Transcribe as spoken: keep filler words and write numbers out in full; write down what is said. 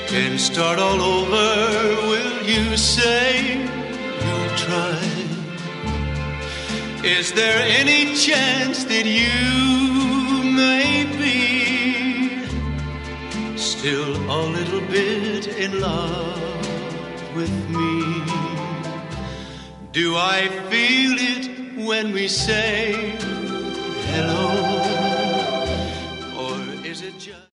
can start all over, will you say you'll try? Is there any chance that you may be still a little bit in love with me? Do I feel it when we say hello? Or is it just